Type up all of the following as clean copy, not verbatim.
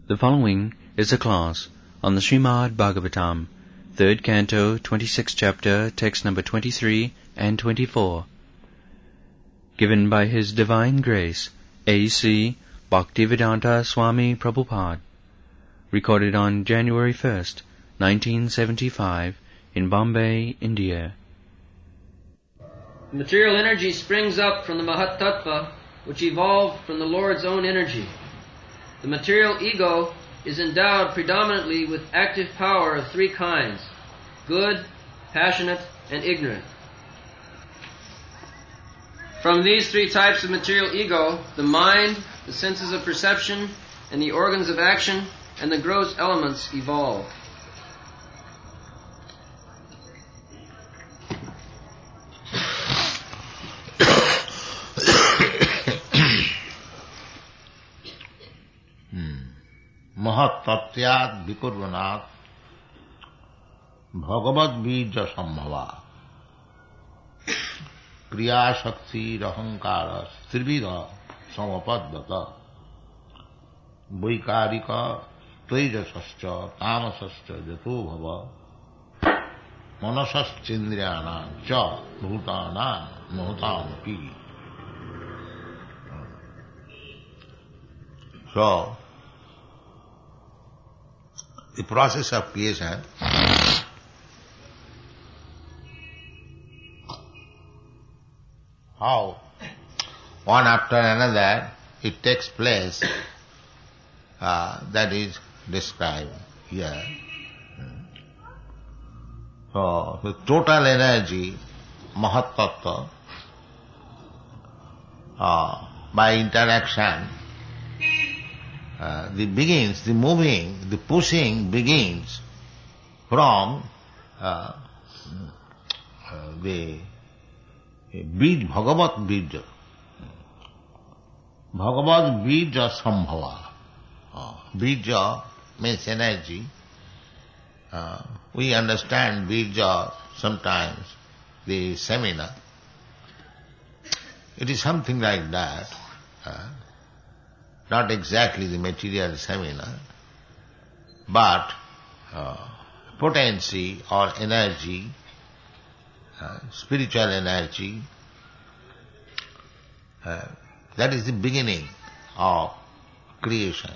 The following is a class on the Srimad Bhagavatam, 3rd Canto, 26th Chapter, text number 23 and 24, given by His Divine Grace, A.C. Bhaktivedanta Swami Prabhupada, recorded on January 1st, 1975, in Bombay, India. Material energy springs up from the Mahat Tattva, which evolved from the Lord's own energy. The material ego is endowed predominantly with active power of three kinds: good, passionate, and ignorant. From these three types of material ego, the mind, the senses of perception, and the organs of action, and the gross elements evolve. महत्त्वत्याद विकुर्वनात् Bhagavad बीज संभवा क्रियाशक्ति अहंकार त्रिविध समपद्वत वैकारिक तेजसश्च तामसश्च यतो भव मनसश्चेन्द्रियाणां च भूतानां महतामपि. So the process of creation how one after another it takes place, that is described here. So the total energy, Mahat Tattva, by interaction, the moving, the pushing begins from the Bij, Bhagavat Bija. Bhagavat Bija Sambhava. Bija means energy. We understand Bija sometimes, the seminar. It is something like that. Not exactly the material seminar, but potency or energy, spiritual energy, that is the beginning of creation.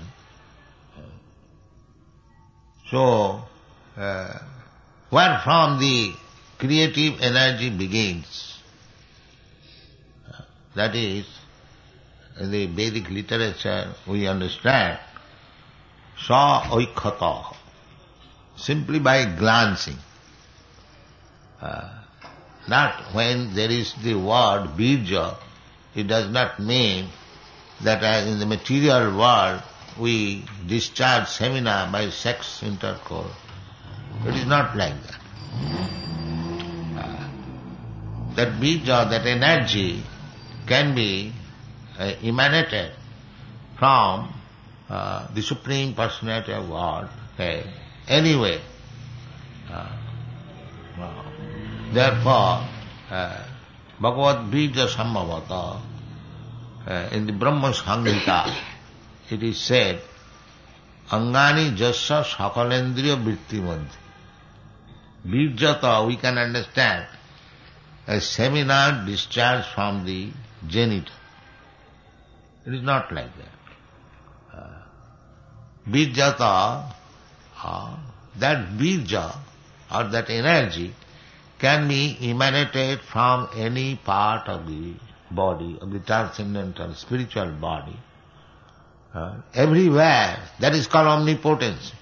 So, where from the creative energy begins, that is, in the Vedic literature we understand sa oikhata, simply by glancing. Not when there is the word bija, it does not mean that as in the material world we discharge semina by sex intercourse. It is not like that. That bija, that energy can be emanated from the Supreme Personality of God anyway. Therefore, Bhagavad Bija Sambhavata, in the Brahma Samhita, it is said, Angani Jasya Sakalendriya Vritti Madhya. Bijata we can understand as seminar discharged from the genital. It is not like that. Bijata, that bija or that energy can be emanated from any part of the body, of the transcendental spiritual body. Everywhere. That is called omnipotence.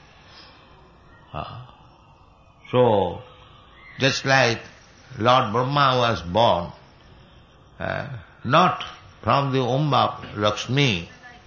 So, just like Lord Brahma was born, not from the womb of Lakshmi,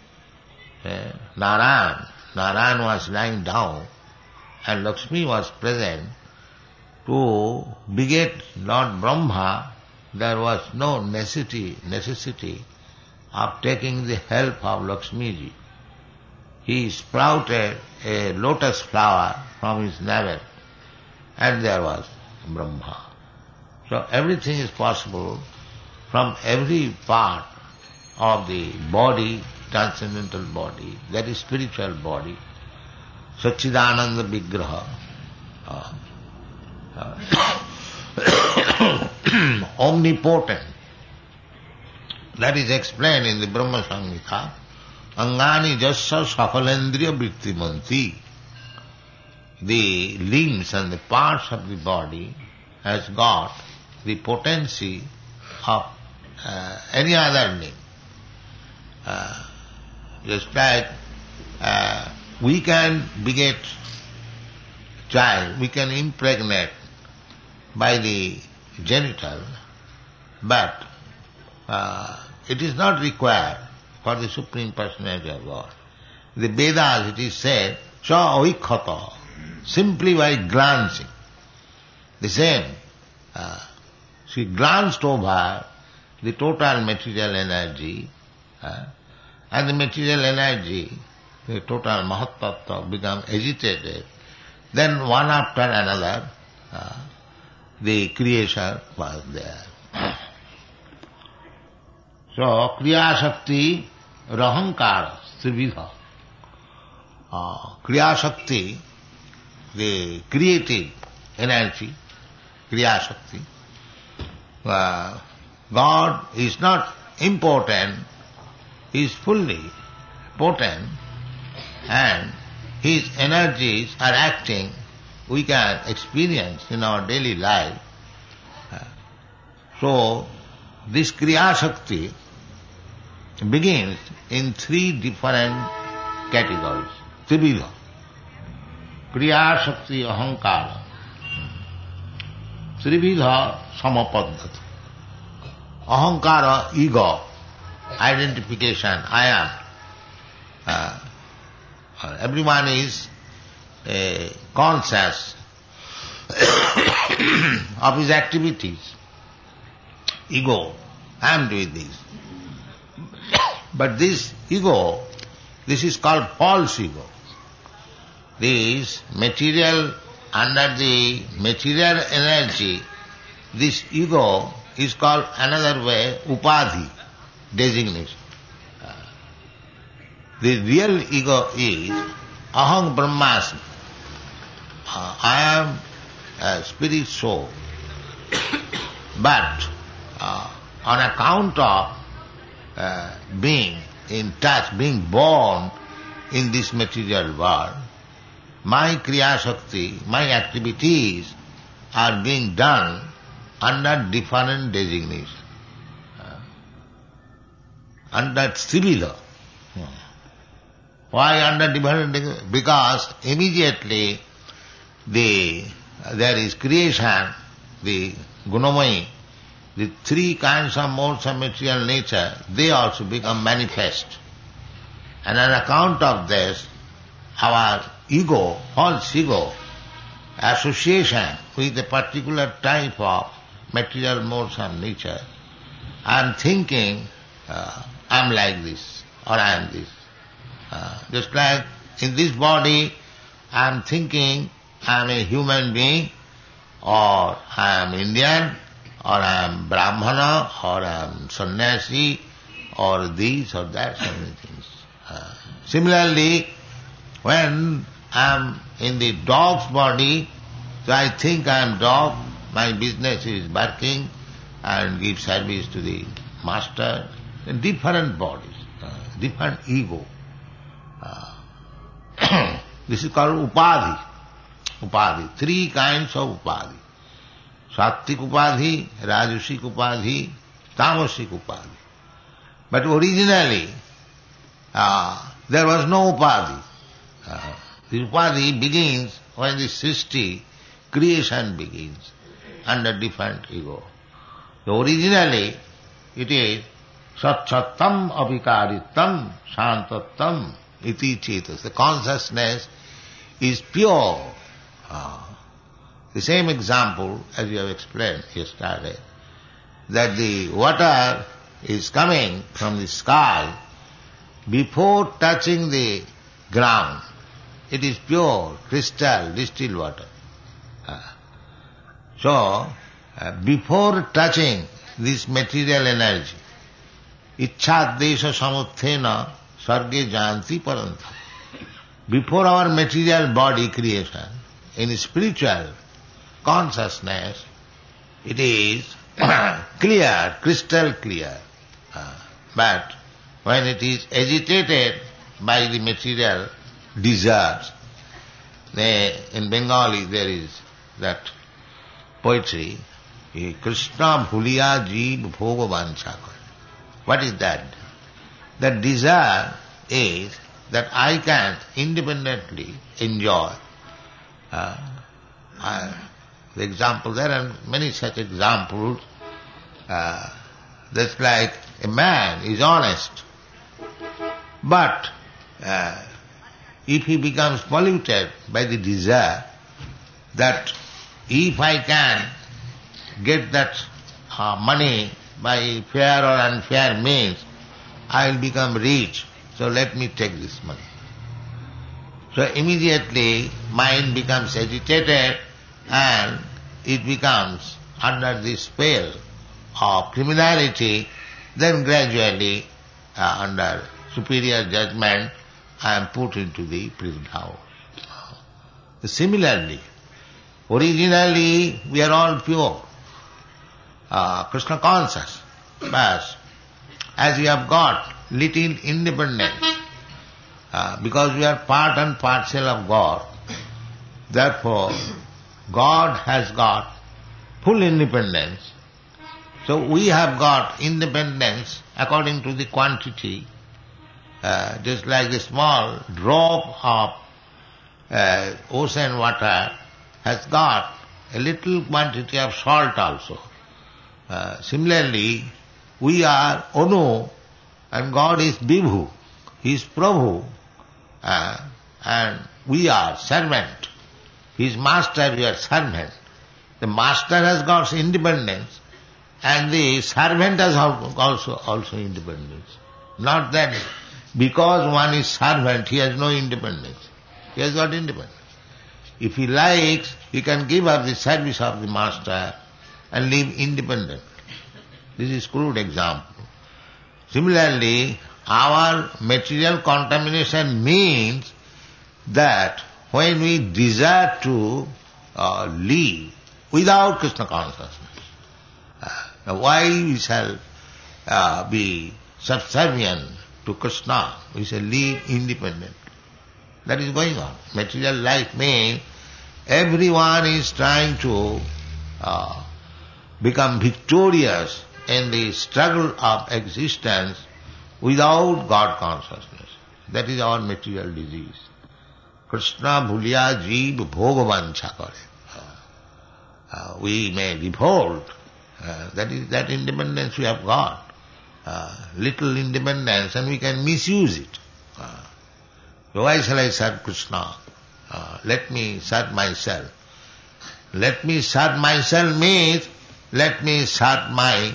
Narayan was lying down and Lakshmi was present to beget Lord Brahma. There was no necessity of taking the help of Lakshmi ji. He sprouted a lotus flower from his navel and there was Brahma. So everything is possible from every part of the body transcendental body, that is spiritual body, Satchidananda Vigraha, omnipotent. That is explained in the Brahma Samhita. Angani jasya sakhalendriya vrittimanti. The limbs and the parts of the body has got the potency of any other limb. Just like we can beget child, we can impregnate by the genital, but it is not required for the Supreme Personality of God. The Vedas it is said, sa oikhata, simply by glancing. The same, she glanced over the total material energy, and the material energy, the total Mahat-tattva become agitated. Then one after another, the creation was there. So, Kriya Shakti Rahankara Trividha. Kriya Shakti, the creative energy, Kriya Shakti. God is not impotent, He is fully potent, and His energies are acting, we can experience in our daily life. So, this Kriya Shakti begins in three different categories. Trividha. Kriya Shakti Ahankara. Trividha Samapaddhati. Ahankara, ego, identification, I am. Everyone is conscious of his activities. Ego, I am doing this. But this ego, this is called false ego. This material, under the material energy, this ego is called another way, upadhi, designation. The real ego is aham brahmasmi. I am a spirit soul. But on account of being in touch, being born in this material world, my Kriya Shakti, my activities are being done under different designations. Under Trividha. Why under different designations? Because immediately there is creation, the Gunamai, the three kinds of modes of material nature, they also become manifest. And on account of this, our ego, false ego, association with a particular type of material modes of nature, I am thinking, I am like this, or I am this. Just like in this body, I am thinking I am a human being, or I am Indian, or I am Brahmana, or I am sannyasi, or this or that, so many things. Similarly, when I am in the dog's body, so I think I am dog, my business is barking and give service to the master. In different bodies, different ego. This is called upadhi. Upadhi. Three kinds of upadhi. Sattvik upadhi, rajasic upadhi, tamasic upadhi. But originally, there was no upadhi. The upadhi begins when the Srishti, creation begins, under different ego. So originally, it is Satchattam avikaritam shantattam iti chetas. The consciousness is pure. The same example as you have explained yesterday, that the water is coming from the sky before touching the ground. It is pure, crystal, distilled water. So, before touching this material energy, Ichchadesha samuthena sarge janti paranta. Before our material body creation, in spiritual consciousness, it is clear, crystal clear. But when it is agitated by the material desires, in Bengali there is that poetry, Krishna bhuliya jeev bhoga vancha kare. What is that? That desire is that I can independently enjoy. The example, there are many such examples. That's like a man is honest, but if he becomes polluted by the desire that if I can get that money by fair or unfair means, I will become rich, so let me take this money. So immediately mind becomes agitated and it becomes under the spell of criminality. Then gradually, under superior judgment, I am put into the prison house. Similarly, originally we are all pure, Krishna conscious, but as we have got little independence, because we are part and parcel of God, therefore God has got full independence. So we have got independence according to the quantity, just like a small drop of ocean water has got a little quantity of salt also. Similarly, we are Anu and God is Vibhu, He is Prabhu, and we are servant. He is master, we are servant. The master has got independence and the servant has also independence. Not that because one is servant, he has no independence. He has got independence. If he likes, he can give up the service of the master and live independent. This is crude example. Similarly, our material contamination means that when we desire to live without Krishna consciousness, why we shall be subservient to Krishna? We shall live independent. That is going on. Material life means everyone is trying to become victorious in the struggle of existence without God consciousness. That is our material disease. Krishna bhuliya jeev bhoga vancha kare. We may revolt. That is that independence we have got. Little independence, and we can misuse it. Why shall I serve Krishna? Let me serve myself. Let me serve myself means let me serve my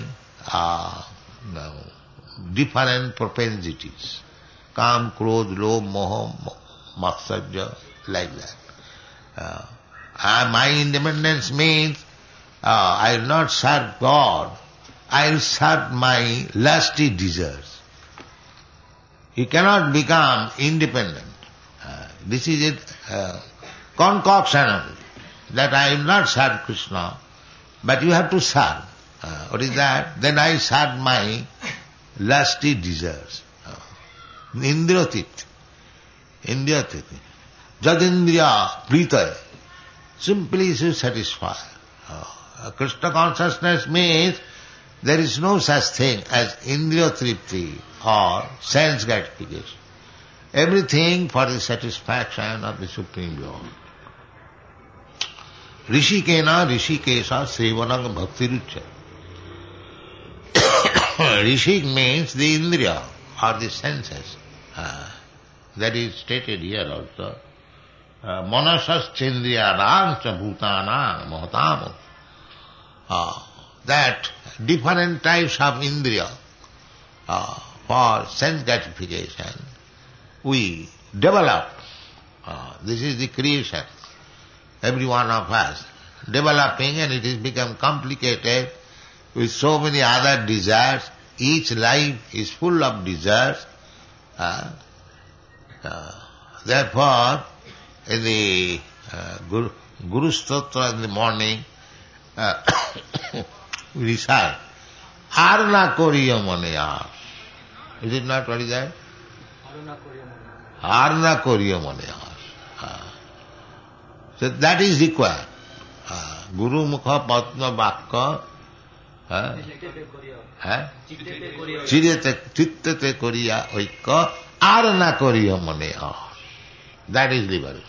different propensities. Kam, krodh, lobh, moha, matsarya, like that. My independence means I will not serve God, I will serve my lusty desires. You cannot become independent. This is a concoction only, that I will not serve Krishna, but you have to serve. What is that? Then I serve my lusty desires. Indriyatit. Jadindriya pritaya. Simply to satisfy. Krishna consciousness means there is no such thing as indriya tripti or sense gratification. Everything for the satisfaction of the Supreme Lord. Rishikena rishikesa sevanam bhaktiruccha. Rishik means the indriya or the senses. That is stated here also. Manasas chendriyanam cha bhutanam mahatamu. That different types of indriya for sense gratification we develop. This is the creation. Every one of us developing, and it has become complicated with so many other desires. Each life is full of desires, Therefore, in the Guru Stotra in the morning, we recite, Arna Koriya Manayas. Is it not? What is that? Arna Koriya Manayas. So that is required. Guru Mukha Patma Vakka Chittate Koriya Oikka Arna Koriya Manayas. That is liberation.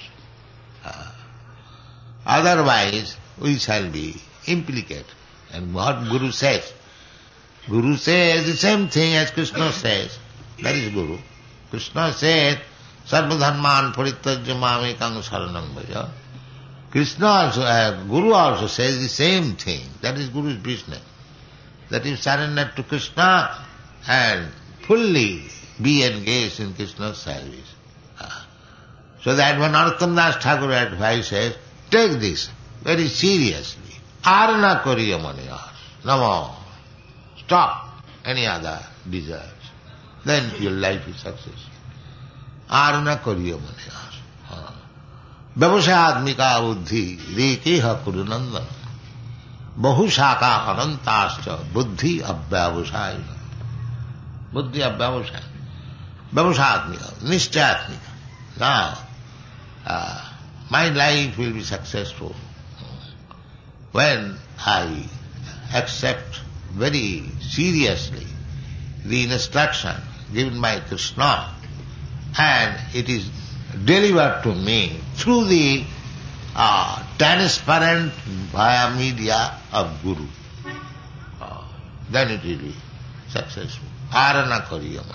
Otherwise, we shall be implicated. And what Guru says? Guru says the same thing as Krishna says. That is Guru. Krishna says, Sarvadharman Parityajya Mamekang Saranam Bhaja. Krishna also, Guru also says the same thing. That is Guru's business. That is surrender to Krishna and fully be engaged in Krishna's service. So that when Narottam Das Thakur advises, take this very seriously. Arna Koriya Manayas. No more. Stop any other desires. Then your life is successful. Arna Koriya Manayas. Vyavasayadmika buddhi rekeha kurunandana. Bahushaka anantascha buddhi abhyavasayana. Buddhi abhyavasayana. Vyavasayadmika, nishchayatmika. Now, my life will be successful when I accept very seriously the instruction given by Krishna and it is delivered to me through the transparent via media of Guru. Then it will be successful. Arana Kariya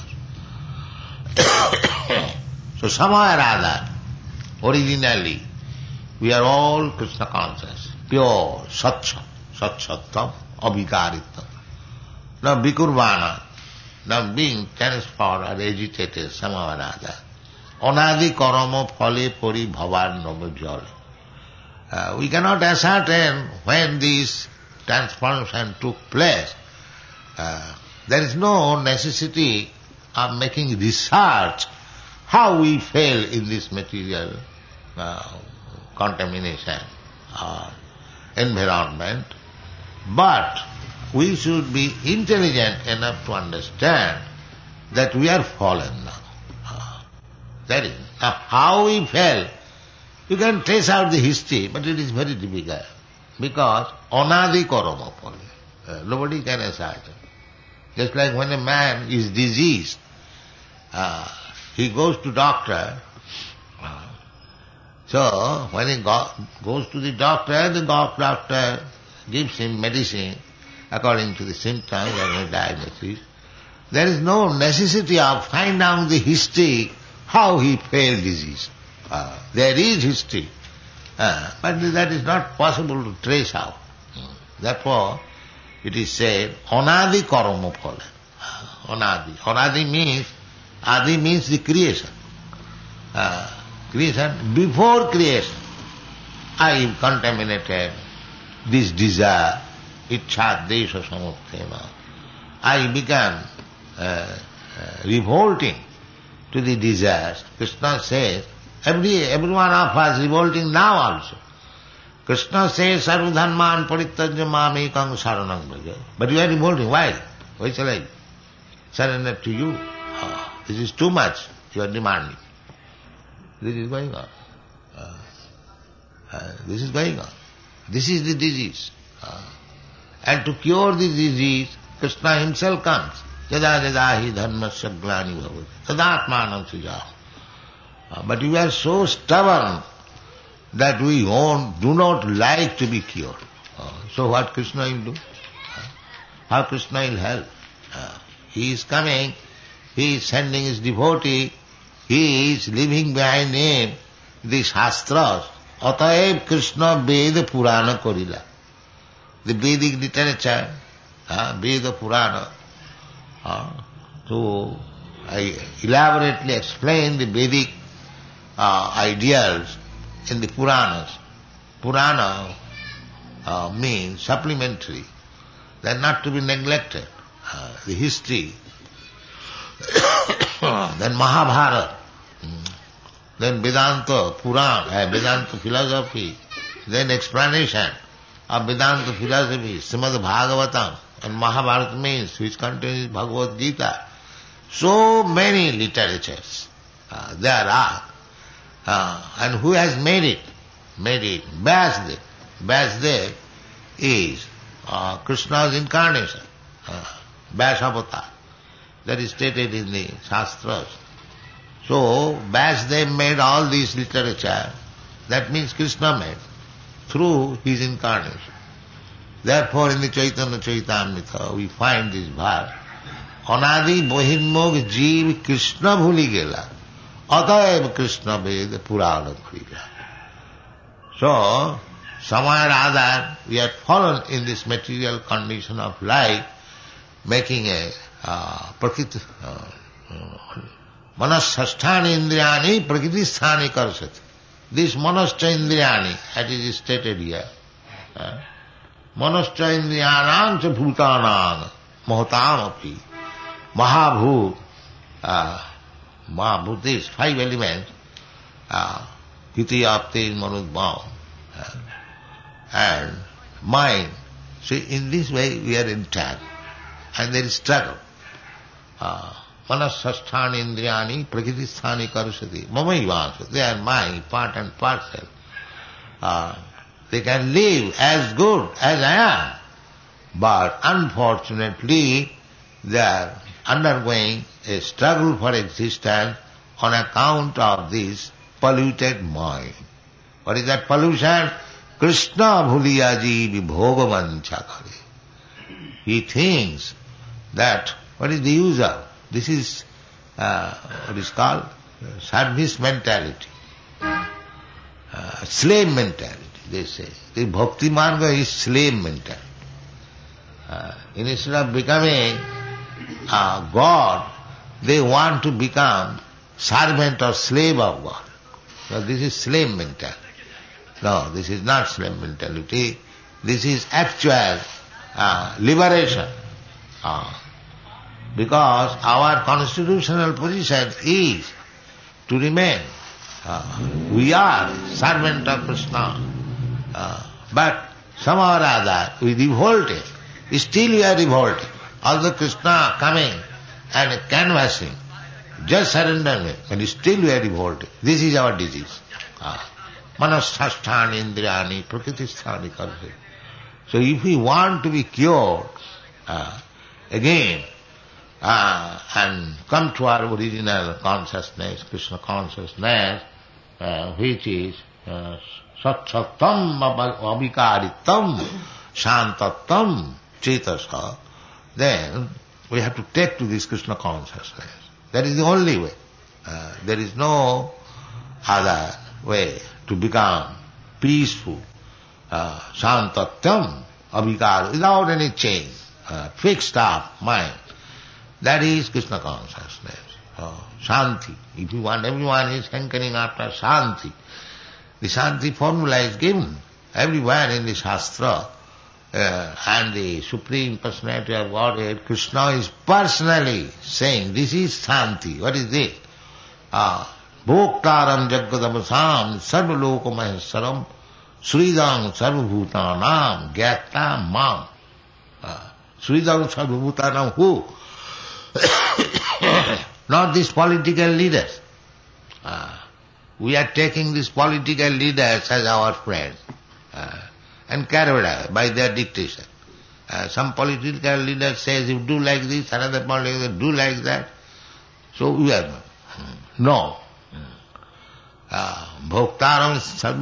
Manayas. So somewhere or other, originally, we are all Krishna conscious, pure, satcha, satsatam, abhikaritam. Now bikurbana, now being transformed or agitated somehow or other. Anadi karama phale pari bhavan navajale. We cannot ascertain when this transformation took place. There is no necessity of making research how we fail in this material contamination or environment, but we should be intelligent enough to understand that we are fallen now. That is. Now how we fell, you can trace out the history, but it is very difficult because anadi karama phale. Nobody can ascertain. Just like when a man is diseased, he goes to doctor. So when he goes to the doctor gives him medicine according to the symptoms and the diagnosis. There is no necessity of finding out the history how he fell disease. There is history, but that is not possible to trace out. Therefore, it is said, anadi karma phale. Anadi. Anadi means the creation. Creation, before creation, I contaminated this desire, ichha desha samuttema. I began revolting to the desires. Krishna says, every one of us revolting now also. Krishna says, sarvadharman parityajya mamekam saranam bhaja. But you are revolting. Why? Why shall I surrender to you? This is too much. You are demanding. This is going on. This is going on. This is the disease. And to cure the disease, Krishna himself comes. Yada yada hi dharmasya glani bhavati tadatmanam sujaha. But we are so stubborn that we do not like to be cured. So what Krishna will do? How Krishna will help? He is coming, he is sending his devotee, he is leaving behind him the Shastras. Ataev Krishna Veda Purana Korila. The Vedic literature, Veda Purana, to elaborately explain the Vedic ideals in the Puranas. Purana means supplementary. They are not to be neglected. The history then Mahabharata, then Vedanta Purana, Vedanta philosophy, then explanation of Vedanta philosophy, Srimad Bhagavatam, and Mahabharata means which contains Bhagavad Gita. So many literatures there are. And who has made it? Vyasdev. Vyasdev is Krishna's incarnation, Vyasavatar. That is stated in the Shastras. So, Vyasdev made all this literature. That means Krishna made through his incarnation. Therefore, in the Chaitanya Charitamrita, we find this verse, Anadi Bohirmog Jeev Krishna Bhuli Gela, Ataev Krishna Ved Purana Kriya. So, somewhere or other, we are fallen in this material condition of life, making a Manasasthani Indriyani Prakritisthani Karsati. This Manascha Indriyani, that is stated here. Manascha Indriyanam cha bhutanam mahatam api. Mahabhut, Mahabhut is 5 elements, Hiti Apti Manudbhav, and mind. So in this way we are intact, and there is struggle. Manasasthani Indriyani Prakritisthani Karusati. Mamaivansati. They are my part and parcel. They can live as good as I am. But unfortunately, they are undergoing a struggle for existence on account of this polluted mind. What is that pollution? Krishna bhuliyaji vibhogavancha kare. He thinks that, what is the use of? This is what is called service mentality, slave mentality, they say. The bhakti marga is slave mentality. Instead of becoming God, they want to become servant or slave of God. So this is slave mentality. No, this is not slave mentality. This is actual liberation. Because our constitutional position is to remain. We are servant of Krishna. But somehow or other we revolted. Still we are revolted. Although Krishna coming and canvassing, just surrender me, and still we are revolted. This is our disease. Manasasthani Indriyani Prakritisthani Karsati. So if we want to be cured again, and come to our original consciousness, Krishna consciousness, which is Satsatam Abhikaritam Shantatam Cetasa, then we have to take to this Krishna consciousness. That is the only way. There is no other way to become peaceful, Shantatam Abhikara, without any change, fixed up mind. That is Krishna consciousness. Shanti. If you want, everyone is hankering after Shanti. The Shanti formula is given everywhere in the Shastra. And the Supreme Personality of Godhead, Krishna is personally saying, this is Shanti. What is this? Bhoktaram Jagadabasam Sarvaloka Maheswaram Sridam Sarvabhutanam Gyata Mam. Sridam Sarvabhutanam who? Not these political leaders. We are taking these political leaders as our friends and carried away by their dictation. Some political leader says, you do like this, another political leader do like that. So we are no. Bhoktaram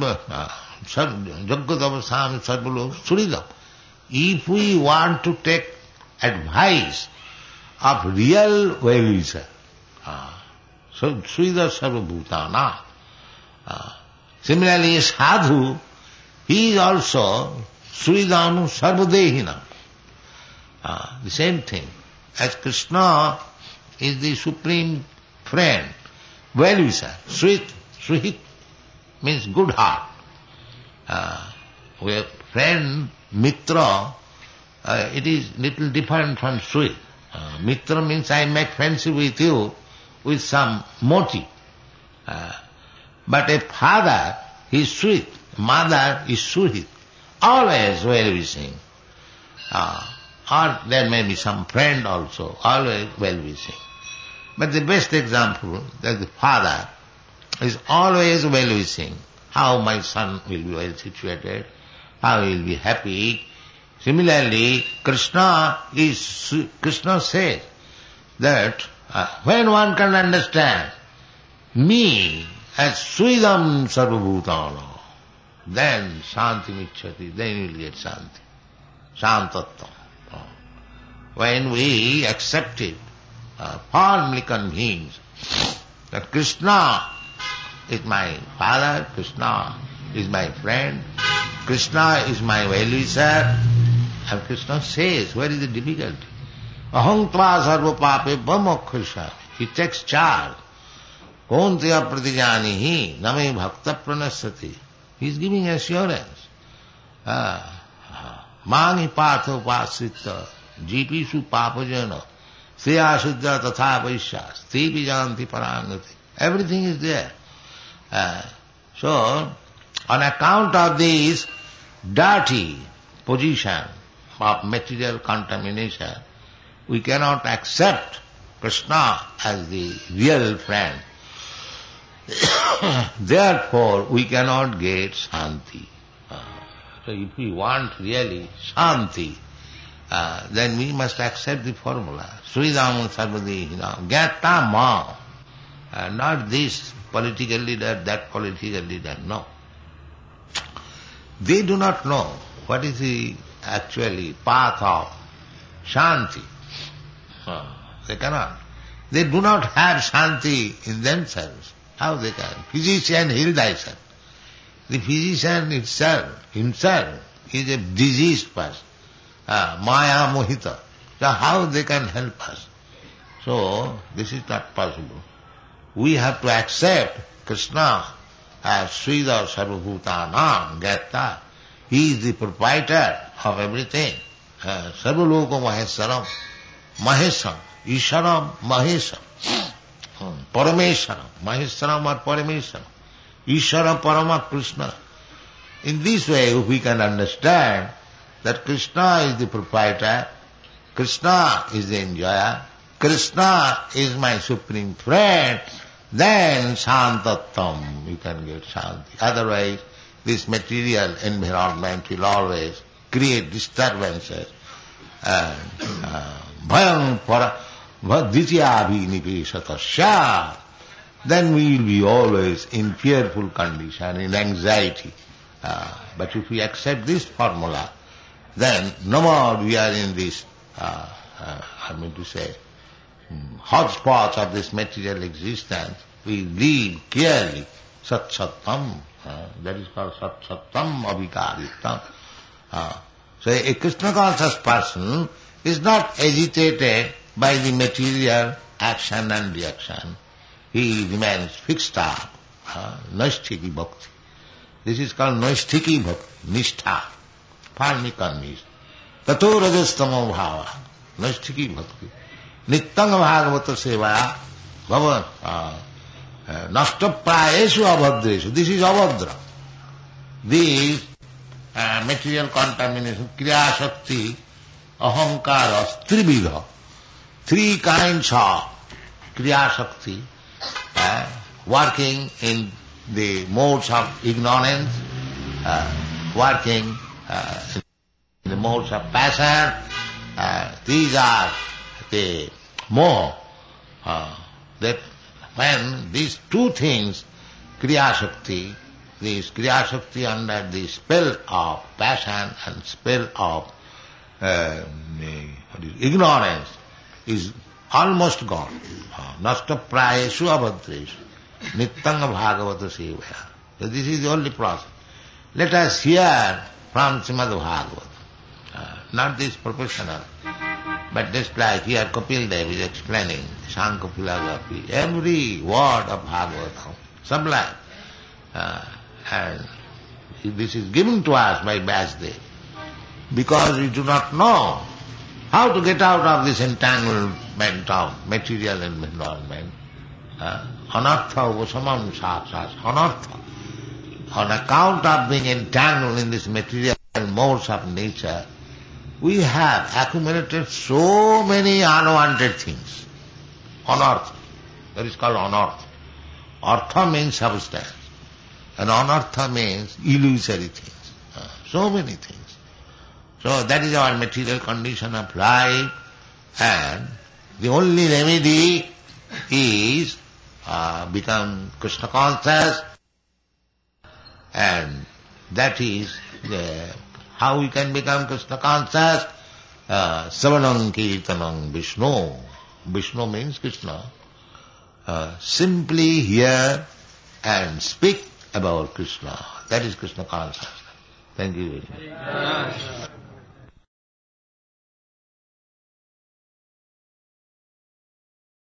Jagadavasam Sarvalo Suridam. If we want to take advice of real well-wisher, so Sridhar Sarvabhutana. Similarly, Sadhu, he is also Sridhanu Sarvadehina. The same thing. As Krishna is the supreme friend, well-wisher, Srit means good heart. Where friend, Mitra, it is little different from Srit. Mitra means I make friendship with you with some motive. But a father is sweet, mother is sweet, always well-wishing. Or there may be some friend also, always well-wishing. But the best example that the father is always well-wishing. How my son will be well situated, how he will be happy. Similarly, Krishna says that when one can understand me as Sridham Sarvabhutana, then Shanti Michchati, then you will get Shanti. Shantatvam. When we accept it, firmly convinced that Krishna is my father, Krishna is my friend, Krishna is my well-wisher, and Krishna says, where is the difficulty? Aham tva sarva pape bhamokkhisha. He takes charge. Kontya pratijanihi name bhakta pranasati. He is giving assurance. Mangi patho pasita jipishu papajana sriya shuddha tatha vaishya sti vijanti parangati. Everything is there. So, on account of this dirty position of material contamination, we cannot accept Krishna as the real friend. Therefore, we cannot get Shanti. So if we want really Shanti, then we must accept the formula. Sridham Sarvadehina, Gyata Ma. Not this political leader, that political leader, no. They do not know what is the actually path of Shanti. They cannot. They do not have Shanti in themselves. How they can? Physician, heal thyself. The physician himself is a diseased person. Maya mohita. So how they can help us? So this is not possible. We have to accept Krishna as Sridhar Sarvabhutanam Gyata. He is the proprietor of everything. Sarvaloko Maheswaram. Maheswaram. Isharam Maheswaram. Parameswaram. Maheswaram or Parameswaram. Ishara Parama Krishna. In this way we can understand that Krishna is the proprietor, Krishna is the enjoyer, Krishna is my supreme friend, then Shantattam, you can get Shanti. Otherwise, this material environment will always create disturbances and bhayam para dvitiyabhi nipeshatasya. Then we will be always in fearful condition, in anxiety. But if we accept this formula, then no more we are in this, hodgepodge of this material existence. We live clearly, sat-sattam. That is called sat-sattam abhikaritam. So a Krishna conscious person is not agitated by the material action and reaction. He remains fixed up. Naisthiki bhakti. This is called naisthiki bhakti, nishtha, firmly convinced. Tato rajastamo bhava, naisthiki bhakti. Nityang bhagavata sevaya, bhava, nashtaprayeshu abhadreshu. This is abhadra. This material contamination, kriya shakti, ahankara, trividha. Three kinds of kriya shakti, working in the modes of ignorance, working in the modes of passion. These are the moha. That when these two things, kriya shakti, this kriya shakti under the spell of passion and spell of ignorance is almost gone. Nasta prayeshu abhadreshu. Nityanga bhagavata sevaya. So this is the only process. Let us hear from Srimad Bhagavata. Not this professional, but just like here Kapil Dev is explaining Shankha philosophy. Every word of Bhagavata, sublime. And this is given to us by Vyasdev. Because we do not know how to get out of this entanglement of material environment. Anartha upasamam sāksās, anartha. On account of being entangled in this material modes of nature, we have accumulated so many unwanted things. Anartha. That is called anartha. Artha means substance. And anartha means illusory things. So many things. So that is our material condition of life, and the only remedy is become Krishna conscious, and that is how we can become Krishna conscious. Savanam Kirtanam Vishnu. Vishnu means Krishna. Simply hear and speak about Krishna. That is Krishna consciousness. Thank you very much.